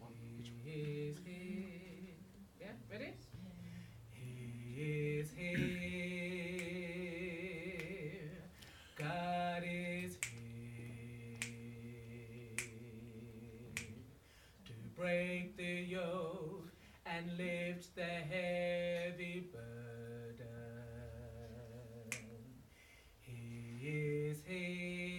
He is here. Yeah, ready? He is here. God is here to break the yoke and lift the heavy burden. He is here.